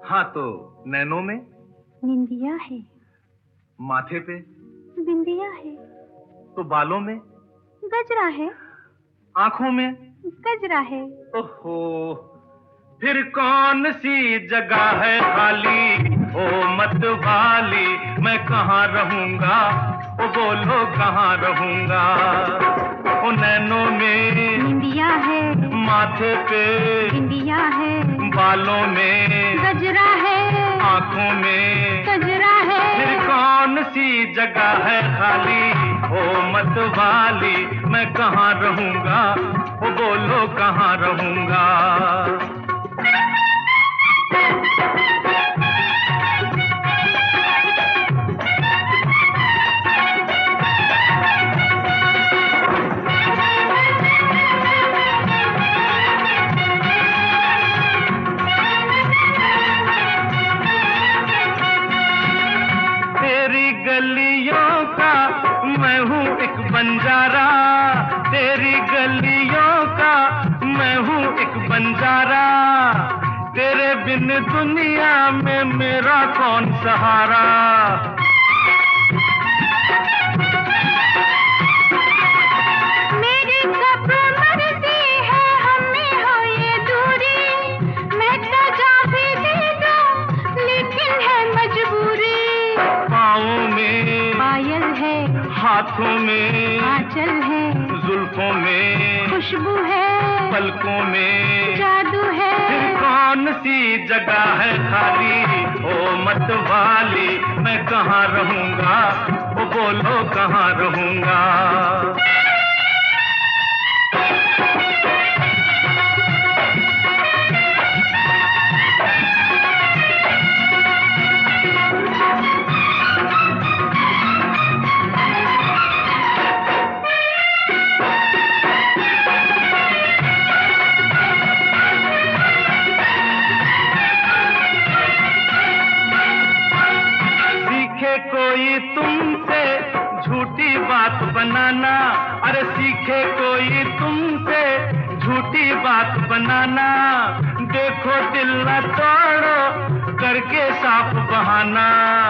हाँ तो नैनों में निंदिया है, माथे पे बिंदिया है, तो बालों में गजरा है, आंखों में गजरा है। ओहो, फिर कौन सी जगह है खाली? ओ मत वाली, मैं कहाँ रहूंगा? ओ बोलो कहाँ रहूंगा? ओ नैनों में निंदिया है, माथे पे बिंदिया है, बालों में गजरा है, आंखों में गजरा है। फिर कौन सी जगह है खाली? ओ मत वाली, मैं कहाँ रहूंगा? ओ बोलो कहाँ रहूंगा? तेरी गलियों का मैं हूँ एक बंजारा, तेरी गलियों का मैं हूँ एक बंजारा, तेरे बिन दुनिया में मेरा कौन सहारा? मेरी कब मर्जी है हमें हो ये दूरी, मैं सजा भी दे दूं लेकिन है मजबूरी। पाँवों में पायल है, हाथों में आंचल है, जुल्फों में खुशबू है, पलकों में जादू है। फिर कौन सी जगह है खाली? ओ मत वाली, मैं कहाँ रहूंगा? ओ बोलो कहाँ रहूंगा? सीखे कोई तुमसे झूठी बात बनाना, अरे सीखे कोई तुमसे झूठी बात बनाना, देखो दिल न तोड़ो करके साफ बहाना।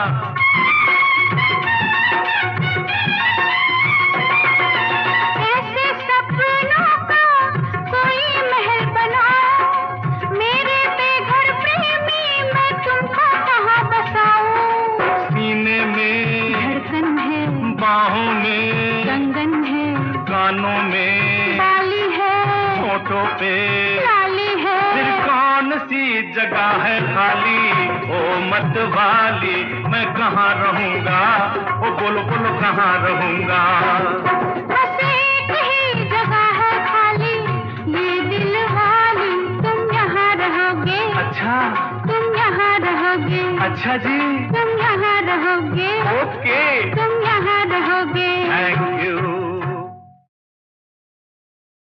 ऐसे सपनों का कोई महल बनाओ, मेरे बेघर प्रेमी मैं तुमको कहाँ बसाऊं? सीने में धड़कन है, बाहों में कंगन है, कानों में बाली है, होठों पे लाली है। फिर कौन सी जगह है खाली? ओ मत वाली, मैं कहाँ रहूंगा? ओ बोलो बोलो कहाँ रहूंगा? बस एक ही जगह है खाली, ये दिल वाली, तुम यहाँ रहोगे, अच्छा तुम यहाँ रहोगे, अच्छा जी। तुम यहाँ